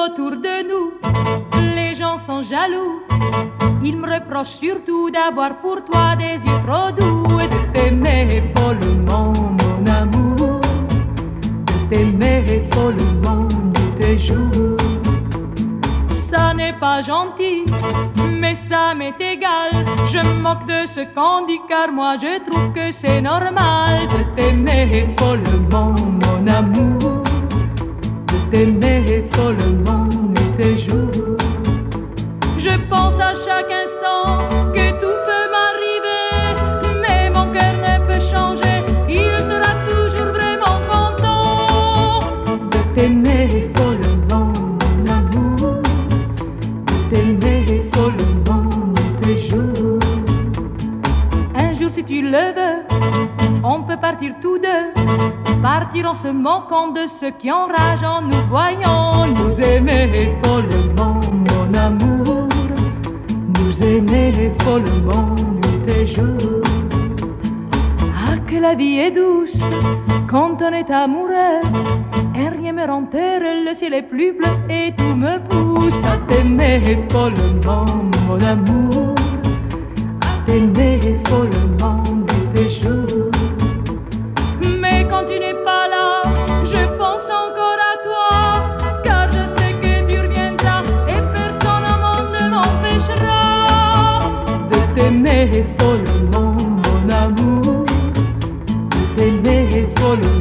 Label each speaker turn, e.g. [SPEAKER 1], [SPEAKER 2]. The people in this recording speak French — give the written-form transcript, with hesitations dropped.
[SPEAKER 1] autour de nous, les gens sont jaloux. Ils me reprochent surtout d'avoir pour toi des yeux trop doux et de t'aimer follement, mon amour, de t'aimer follement de tes jours. Ça n'est pas gentil, mais ça m'est égal. Je me moque de ce qu'on dit car moi je trouve que c'est normal de t'aimer follement, mon amour, de t'aimer follement de tes jours. Je pense à chaque instant que tout peut m'arriver, mais mon cœur ne peut changer, il sera toujours vraiment content de t'aimer follement, mon amour, de t'aimer follement de tes jours. Un jour si tu le veux, on peut partir tous deux, partir en se moquant de ceux qui enragent en nous voyant nous aimer follement, mon amour, nous aimer follement de tes jours. Ah, que la vie est douce quand on est amoureux, et rien me rend heureux, le ciel est plus bleu et tout me pousse à t'aimer follement, mon amour, à t'aimer follement de tes jours. Mais quand tu n'es pas là, je pense encore à toi, car je sais que tu reviendras et personne au monde ne m'empêchera de t'aimer follement, mon amour, de t'aimer follement.